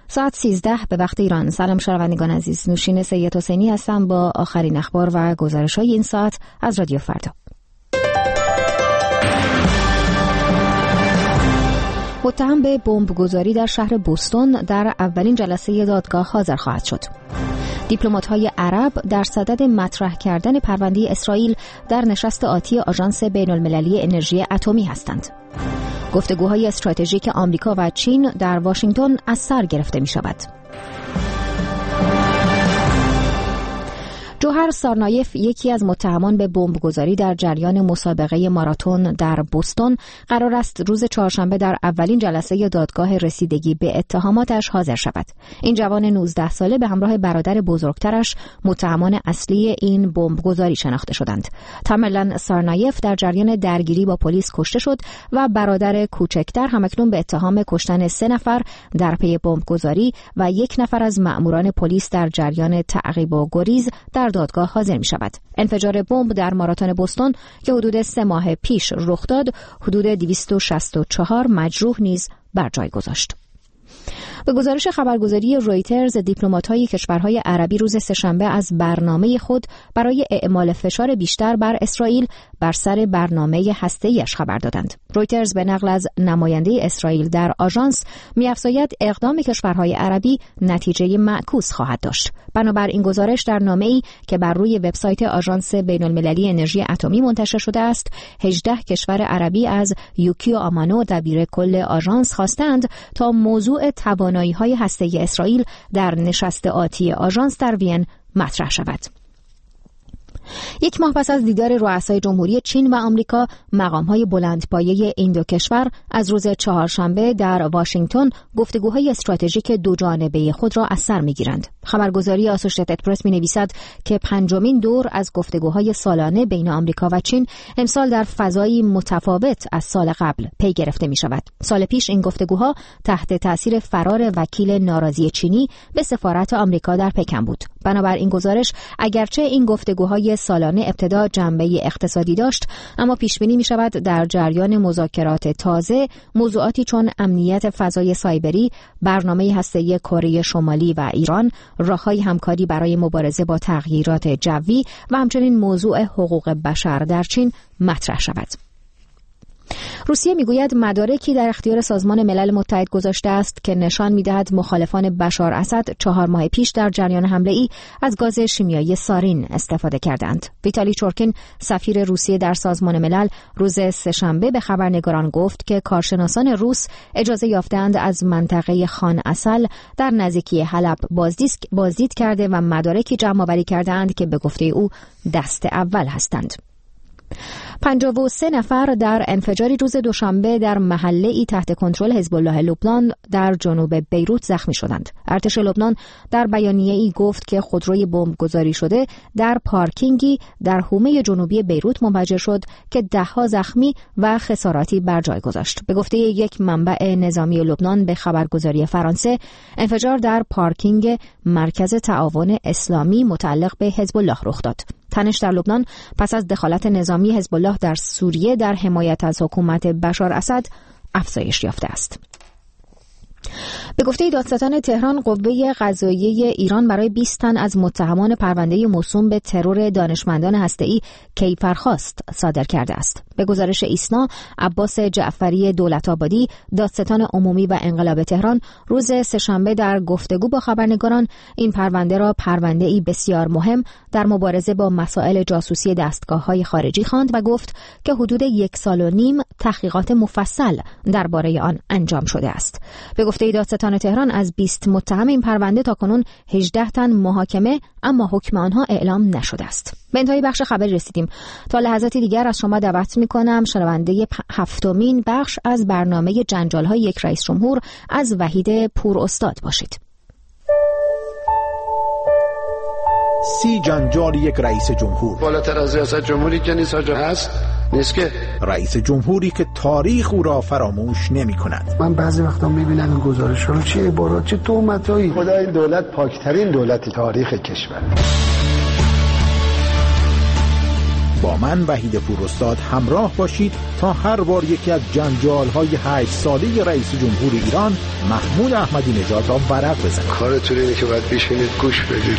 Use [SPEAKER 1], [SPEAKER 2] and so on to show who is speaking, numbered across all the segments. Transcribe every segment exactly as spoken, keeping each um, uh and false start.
[SPEAKER 1] ساعت سیزده به وقت ایران. سلام شنوندگان عزیز، نوشین سید حسینی هستم با آخرین اخبار و گزارش‌های این ساعت از رادیو فردا. متهم به بمبگذاری در شهر بوستون در اولین جلسه دادگاه حاضر خواهد شد. دیپلمات‌های عرب در صدد مطرح کردن پرونده اسرائیل در نشست آتی آژانس بین‌المللی انرژی اتمی هستند. گفتگوهای استراتژیک آمریکا و چین در واشنگتن از سر گرفته می‌شود. جوهر سارنایف، یکی از متهمان به بمبگذاری در جریان مسابقه ماراتون در بوستون، قرار است روز چهارشنبه در اولین جلسه دادگاه رسیدگی به اتهاماتش حاضر شود. این جوان نوزده ساله به همراه برادر بزرگترش متهمان اصلی این بمبگذاری شناخته شدند. تامرلن سارنایف در جریان درگیری با پلیس کشته شد و برادر کوچکتر همکنون به اتهام کشتن سه نفر در پی بمبگذاری و یک نفر از مأموران پلیس در جریان تعقیب و گریز در دادگاه حاضر می شود. انفجار بمب در ماراتون بوستون که حدود سه ماه پیش رخ داد، حدود دویست و شصت و چهار مجروح نیز بر جای گذاشت. به گزارش خبرگزاری رویترز، دیپلمات‌های کشورهای عربی روز سه‌شنبه از برنامه خود برای اعمال فشار بیشتر بر اسرائیل بر سر برنامه هسته‌ایش خبر دادند. رویترز به نقل از نماینده اسرائیل در آژانس می‌افزاید اقدام کشورهای عربی نتیجه معکوس خواهد داشت. بنابر این گزارش در نامه‌ای که بر روی وبسایت آژانس بین‌المللی انرژی اتمی منتشر شده است، هجده کشور عربی از یوکیو آمانو دبیر کل آژانس خواستند تا موضوع توانایی‌های هسته‌ای اسرائیل در نشست آتی آژانس در وین مطرح شود. یک ماه پس از دیدار رؤسای جمهوری چین و آمریکا، مقام‌های بلندپایه این دو کشور از روز چهارشنبه در واشنگتن گفتگوهای استراتژیک دو جانبه خود را از سر می‌گیرند. خبرگزاری آسوشییتد پرس می‌نویسد که پنجمین دور از گفتگوهای سالانه بین آمریکا و چین امسال در فضایی متفاوت از سال قبل پی گرفته می‌شود. سال پیش این گفتگوها تحت تأثیر فرار وکیل ناراضی چینی به سفارت آمریکا در پکن بود. بنابر این گزارش، اگرچه این گفتگوهای سالانه ابتدا جنبه اقتصادی داشت، اما پیش بینی می شود در جریان مذاکرات تازه موضوعاتی چون امنیت فضای سایبری، برنامه هسته‌ای کره شمالی و ایران، راه‌های همکاری برای مبارزه با تغییرات جوی و همچنین موضوع حقوق بشر در چین مطرح شود. روسیه میگوید مدارکی در اختیار سازمان ملل متحد گذاشته است که نشان می‌دهد مخالفان بشار اسد چهار ماه پیش در جریان حمله‌ای از گاز شیمیایی سارین استفاده کردند. ویتالی چورکین، سفیر روسیه در سازمان ملل، روز سه‌شنبه به خبرنگاران گفت که کارشناسان روس اجازه یافته‌اند از منطقه خان اصل در نزدیکی حلب بازدید کرده و مدارکی جمع‌آوری کرده‌اند که به گفته او دست اول هستند. پنجاه و سه نفر در انفجاری روز دوشنبه در محله‌ای تحت کنترل حزب الله لبنان در جنوب بیروت زخمی شدند. ارتش لبنان در بیانیه‌ای گفت که خودروی بمبگذاری شده در پارکینگی در حومه جنوبی بیروت منفجر شد که ده‌ها زخمی و خساراتی بر جای گذاشت. به گفته یک منبع نظامی لبنان به خبرگزاری فرانسه، انفجار در پارکینگ مرکز تعاون اسلامی متعلق به حزب الله رخ داد. تنش در لبنان پس از دخالت نظامی حزب الله در سوریه در حمایت از حکومت بشار اسد افزایش یافته است. به گفته دادستان تهران، قوه قضاییه ایران برای بیست تن از متهمان پرونده موسوم به ترور دانشمندان هسته‌ای کیفرخواست صادر کرده است. به گزارش ایسنا، عباس جعفری دولت‌آبادی، دادستان عمومی و انقلاب تهران، روز سه‌شنبه در گفتگو با خبرنگاران این پرونده را پرونده‌ای بسیار مهم در مبارزه با مسائل جاسوسی دستگاه‌های خارجی خواند و گفت که حدود یک سال و نیم تحقیقات مفصل درباره آن انجام شده است. به گفته دادستان تهران، از بیست متهم این پرونده تاکنون هجده تن محاکمه اما حکم آنها اعلام نشده است. به انتهای بخش خبر رسیدیم. تا لحظاتی دیگر از شما دعوت می‌کنم شنونده هفتمین بخش از برنامه جنجال‌های یک رئیس جمهور از وحید پور استاد باشید.
[SPEAKER 2] سی جنجال یک رئیس جمهور.
[SPEAKER 3] بالاتر از ریاست جمهوری که نیست آجا هست نیست که
[SPEAKER 2] رئیس جمهوری که تاریخ او را فراموش نمی کند.
[SPEAKER 4] من بعضی وقتا میبینم این گزارش رو، چه عبارات، چه تهمتایی.
[SPEAKER 5] خدا این دولت پاکترین دولت تاریخ کشور.
[SPEAKER 2] با من وحید پوراستاد همراه باشید تا هر بار یکی از جنجال‌های هشت ساله رئیس جمهور ایران محمود احمدی نژاد را ورق بزنید.
[SPEAKER 3] کارتون اینه که باید بشینید گوش بدید.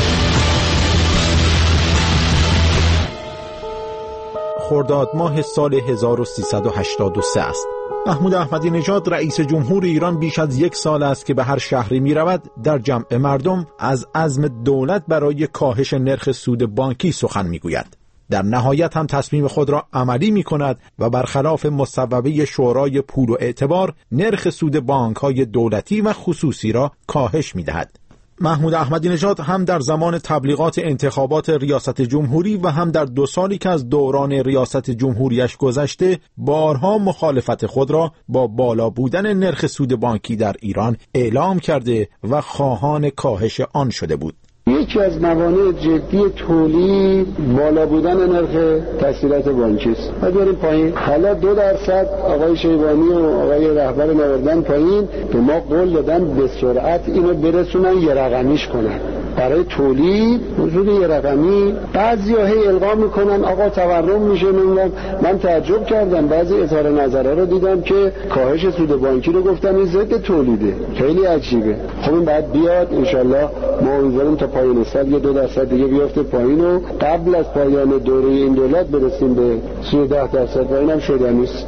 [SPEAKER 2] خرداد ماه سال هزار و سیصد و هشتاد و سه است. محمود احمدی نژاد رئیس جمهور ایران بیش از یک سال است که به هر شهری می رود در جمع مردم از عزم دولت برای کاهش نرخ سود بانکی سخن می گوید. در نهایت هم تصمیم خود را عملی می کند و برخلاف مصوبه شورای پول و اعتبار نرخ سود بانک های دولتی و خصوصی را کاهش می دهد. محمود احمدی نژاد هم در زمان تبلیغات انتخابات ریاست جمهوری و هم در دو سالی که از دوران ریاست جمهوریش گذشته بارها مخالفت خود را با بالا بودن نرخ سود بانکی در ایران اعلام کرده و خواهان کاهش آن شده بود.
[SPEAKER 4] یکی از موانع جدی تولید بالا بودن نرخ تسهیلات بانکی است. ما بیاریم پایین. حالا دو درصد آقای شیبانی و آقای رهبر نوردن پایین، به ما قول دادن به سرعت اینو برسونن یه رقمیش کنن. برای تولید حضور یه رقمی بعضیا هی القا میکنن آقا تورم میشه. نمیدونم، من تعجب کردم بعضی اظهار نظرها رو دیدم که کاهش سود بانکی رو گفتن این ضد تولیده. خیلی عجیبه. خب این بعد بیاد انشالله ما امیدواریم تا پایان سال یه دو درصد دیگه بیفته پایین و قبل از پایان دوره این دولت برسیم به سیزده درصد و اینم شدنی است.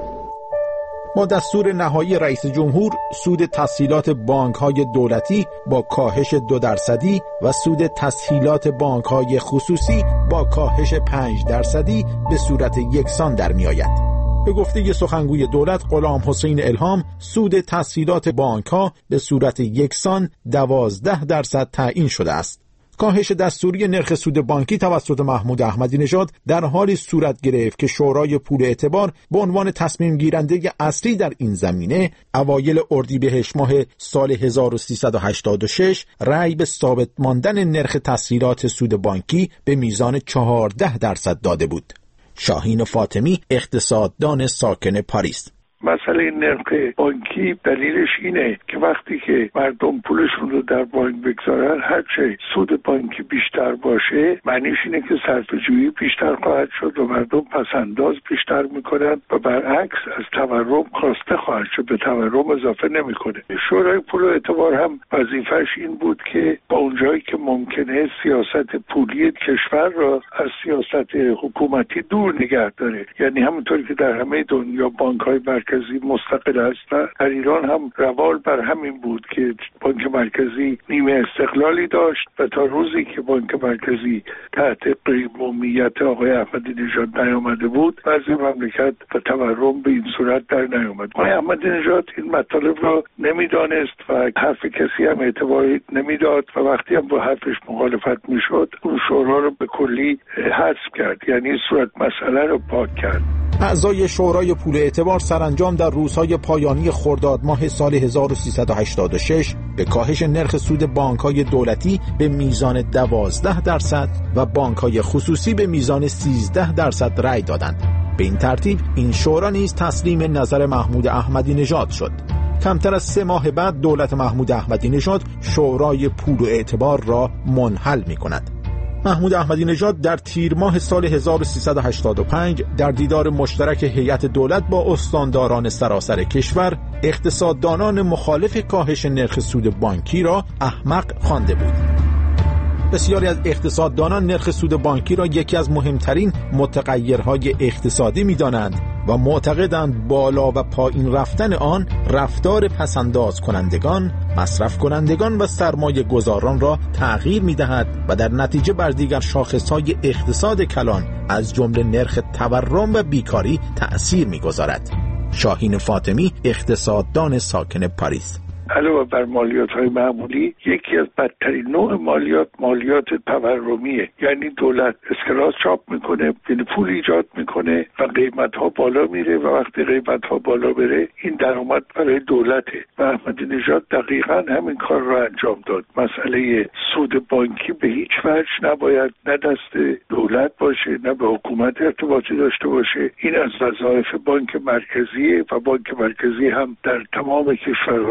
[SPEAKER 2] با دستور نهایی رئیس جمهور سود تسهیلات بانک‌های دولتی با کاهش دو درصدی و سود تسهیلات بانک‌های خصوصی با کاهش پنج درصدی به صورت یکسان در می‌آید. به گفته سخنگوی دولت غلام حسین الهام سود تسهیلات بانک‌ها به صورت یکسان دوازده درصد تعیین شده است. کاهش دستوری نرخ سود بانکی توسط محمود احمدی نژاد در حالی صورت گرفت که شورای پول اعتبار به عنوان تصمیم گیرنده اصلی در این زمینه اوایل اردیبهشت ماه سال هزار و سیصد و هشتاد و شش رأی به ثابت ماندن نرخ تسهیلات سود بانکی به میزان چهارده درصد داده بود. شاهین فاطمی اقتصاددان ساکن پاریس:
[SPEAKER 5] مسئله نرخ بانکی دلیلش اینه که وقتی که مردم پولشون رو در بانک بگذارن هرچه سود بانکی بیشتر باشه معنیش اینه که صرفه‌جویی بیشتر خواهد شد و مردم پسنداز بیشتر میکنن و برعکس از تورم کاسته خواهد شد، به تورم اضافه نمیکنه. شورای پول و اعتبار هم وظیفش این بود که با اونجایی که ممکنه سیاست پولی کشور را از سیاست حکومتی دور نگه داره، یعنی همونطوری که در همه دنیا بانک‌های مرکزی مستقل هستند، در ایران هم روال بر همین بود که بانک مرکزی نیمه استقلالی داشت و تا روزی که بانک مرکزی تحت قیمومیت آقای احمدی نژاد نیامده بود وضع مملکت و تورم به این صورت در نیامد. آقای احمدی نژاد این مطالب را نمیدانست و حرف کسی هم اعتباری نمیداد و وقتی هم با حرفش مخالفت میشد اون شورا رو به کلی حذف کرد، یعنی صورت مسئله رو پاک کرد.
[SPEAKER 2] اعضای شورای پول اعتبار سرانجام در روزهای پایانی خرداد ماه سال هزار و سیصد و هشتاد و شش به کاهش نرخ سود بانک‌های دولتی به میزان دوازده درصد و بانک‌های خصوصی به میزان سیزده درصد رأی دادند. به این ترتیب این شورا نیز تسلیم نظر محمود احمدی نژاد شد. کمتر از سه ماه بعد دولت محمود احمدی نژاد شورای پول و اعتبار را منحل می‌کند. محمود احمدی نژاد در تیر ماه سال هزار و سیصد و هشتاد و پنج در دیدار مشترک هیئت دولت با استانداران سراسر کشور اقتصاددانان مخالف کاهش نرخ سود بانکی را احمق خوانده بود. بسیاری از اقتصاددانان نرخ سود بانکی را یکی از مهمترین متغیرهای اقتصادی می‌دانند و معتقدند بالا و پایین رفتن آن رفتار پسنداز کنندگان، مصرف کنندگان و سرمایه گذاران را تغییر می‌دهد و در نتیجه بر دیگر شاخص‌های اقتصاد کلان از جمله نرخ تورم و بیکاری تأثیر می‌گذارد. شاهین فاطمی اقتصاددان ساکن پاریس:
[SPEAKER 5] علاوه بر مالیات‌های معمولی یکی از بدترین نوع مالیات مالیات تورمیه، یعنی دولت اسکناس چاپ میکنه، یعنی پول ایجاد میکنه و قیمت‌ها بالا میره و وقتی قیمت‌ها بالا بره این درآمد برای دولته و احمدی نژاد دقیقاً همین کار رو انجام داد. مسئله سود بانکی به هیچ وجه نباید نه دست دولت باشه نه به حکومت ارتباطی داشته باشه. این از وظایف بانک مرکزیه و بانک مرکزی هم در تمام کشورهای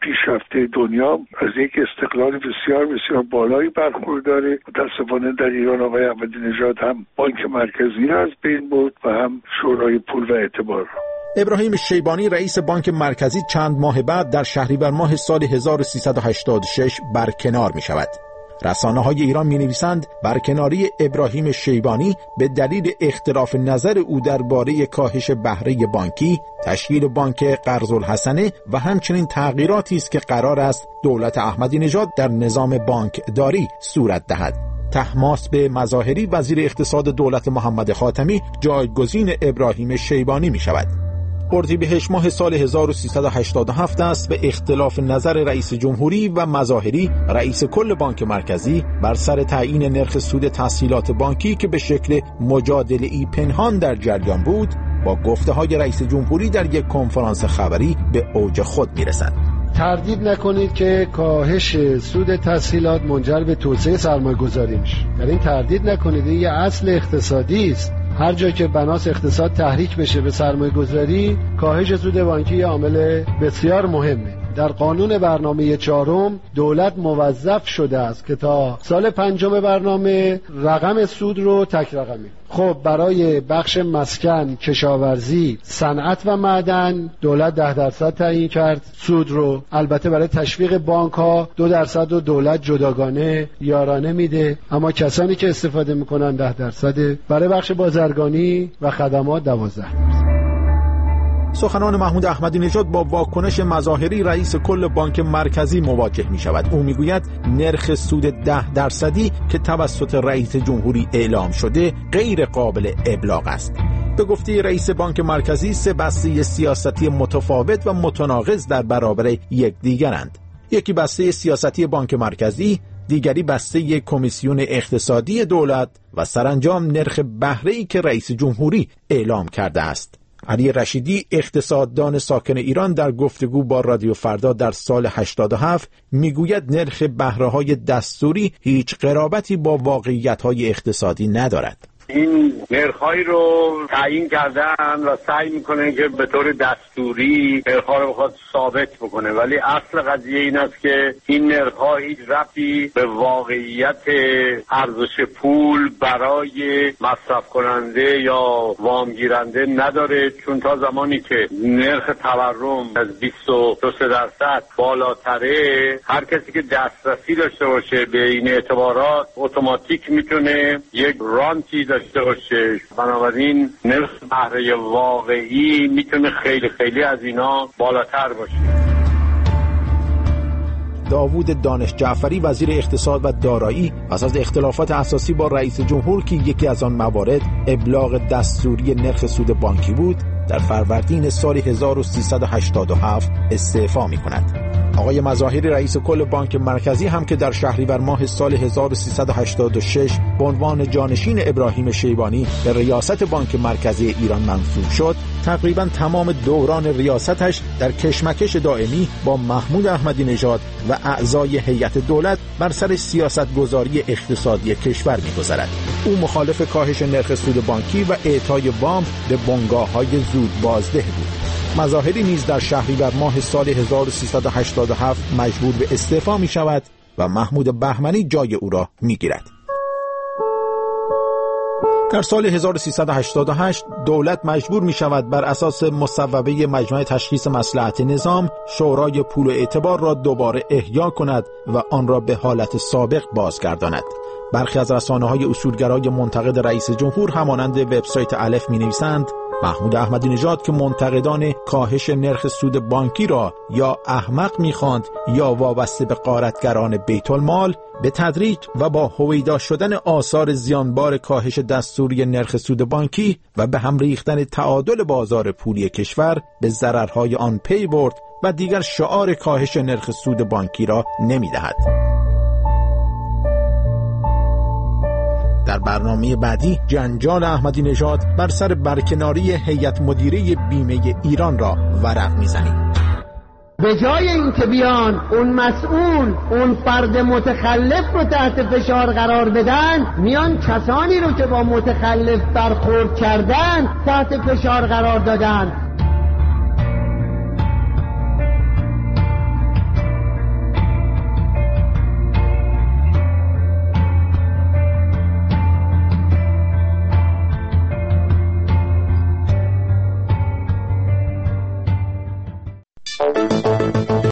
[SPEAKER 5] پیشرفته دنیا از یک استقلال بسیار بسیار بالایی برخورداره. متاسفانه در ایران آقای احمدی نژاد هم بانک مرکزی را از بین برد و هم شورای پول و اعتبار.
[SPEAKER 2] ابراهیم شیبانی رئیس بانک مرکزی چند ماه بعد در شهریور ماه سال هزار و سیصد و هشتاد و شش برکنار می شود. رسانه های ایران می نویسند برکناری ابراهیم شیبانی به دلیل اختلاف نظر او درباره کاهش بهره بانکی، تشکیل بانک قرض‌الحسنه و همچنین تغییراتی است که قرار است دولت احمدی نژاد در نظام بانکداری صورت دهد. طهماسب مظاهری وزیر اقتصاد دولت محمد خاتمی جایگزین ابراهیم شیبانی می شود. اردیبهشت ماه سال هزار و سیصد و هشتاد و هفت است به اختلاف نظر رئیس جمهوری و مظاهری رئیس کل بانک مرکزی بر سر تعیین نرخ سود تسهیلات بانکی که به شکل مجادله‌ای پنهان در جریان بود، با گفته‌های رئیس جمهوری در یک کنفرانس خبری به اوج خود می‌رسد.
[SPEAKER 4] تردید نکنید که کاهش سود تسهیلات منجر به توسعه سرمایه‌گذاری میشه. در این تردید نکنید، این یه اصل اقتصادی است. هر جا که بناس اقتصاد تحریک بشه به سرمایه گذاری، کاهش سود بانکی یه عامل بسیار مهمه. در قانون برنامه چهارم دولت موظف شده است که تا سال پنجم برنامه رقم سود رو تک رقمی. خب برای بخش مسکن، کشاورزی، صنعت و معدن دولت ده درصد تعیین کرد سود رو. البته برای تشویق بانک ها دو درصد رو دولت جداگانه یارانه میده، اما کسانی که استفاده میکنن ده درصد. برای بخش بازرگانی و خدمات دوازده درصد.
[SPEAKER 2] سخنان محمود احمدی نژاد با واکنش مظاهری رئیس کل بانک مرکزی مواجه می شود. او می گوید نرخ سود ده درصدی که توسط رئیس جمهوری اعلام شده غیر قابل ابلاغ است. به گفته رئیس بانک مرکزی سه بسته سیاستی متفاوت و متناقض در برابر یکدیگرند. یکی بسته سیاستی بانک مرکزی، دیگری بسته کمیسیون اقتصادی دولت و سرانجام نرخ بهره‌ای که رئیس جمهوری اعلام کرده است. علی رشیدی اقتصاددان ساکن ایران در گفتگو با رادیو فردا در سال هشتاد و هفت میگوید نرخ بهره‌های دستوری هیچ قرابتی با واقعیت‌های اقتصادی ندارد.
[SPEAKER 6] این نرخ‌هایی رو تعیین کردن و سعی میکنه که به طور دستوری نرخ‌ها رو بخواد ثابت بکنه، ولی اصل قضیه این است که این نرخ‌ها هیچ ربطی به واقعیت ارزش پول برای مصرف کننده یا وام گیرنده نداره، چون تا زمانی که نرخ تورم از بیست و دو درصد بالاتره، هر کسی که دسترسی داشته باشه به این اعتبارات اتوماتیک میتونه یک رانتی داشته باشه. بنابراین نرخ بهره واقعی میتونه خیلی خیلی از اینا بالاتر باشه.
[SPEAKER 2] داوود دانش جعفری وزیر اقتصاد و دارایی پس از اختلافات اساسی با رئیس جمهور که یکی از آن موارد ابلاغ دستوری نرخ سود بانکی بود، در فروردین سال هزار و سیصد و هشتاد و هفت استعفا می‌کند. آقای مظاهری رئیس کل بانک مرکزی هم که در شهریور ماه سال هزار و سیصد و هشتاد و شش به عنوان جانشین ابراهیم شیبانی به ریاست بانک مرکزی ایران منصوب شد، تقریبا تمام دوران ریاستش در کشمکش دائمی با محمود احمدی نژاد و اعضای هیئت دولت بر سر سیاستگذاری اقتصادی کشور می‌گذرد. او مخالف کاهش نرخ سود بانکی و اعطای وام به بنگاه‌های زود بازده بود. مظاهری نیز در شهریور ماه سال هزار و سیصد و هشتاد و هفت مجبور به استعفا می شود و محمود بهمنی جای او را می گیرد. در سال هزار و سیصد و هشتاد و هشت دولت مجبور می شود بر اساس مصوبه مجمع تشخیص مصلحت نظام شورای پول و اعتبار را دوباره احیا کند و آن را به حالت سابق بازگرداند. برخی از رسانه‌های اصولگرای منتقد رئیس جمهور همانند وبسایت الف می‌نویسند محمود احمدی نژاد که منتقدان کاهش نرخ سود بانکی را یا احمق می‌خواند یا وابسته به غارتگران بیت المال، به تدریج و با هویدا شدن آثار زیانبار کاهش دستوری نرخ سود بانکی و به هم ریختن تعادل بازار پولی کشور به ضررهای آن پی برد و دیگر شعار کاهش نرخ سود بانکی را نمی‌دهد. در برنامه بعدی جنجال احمدی نژاد بر سر برکناری هیئت مدیره بیمه ایران را ورق می‌زنیم.
[SPEAKER 7] به جای اینکه بیان اون مسئول، اون فرد متخلف رو تحت فشار قرار بدن، میان کسانی رو که با متخلف برخورد کردن تحت فشار قرار دادن.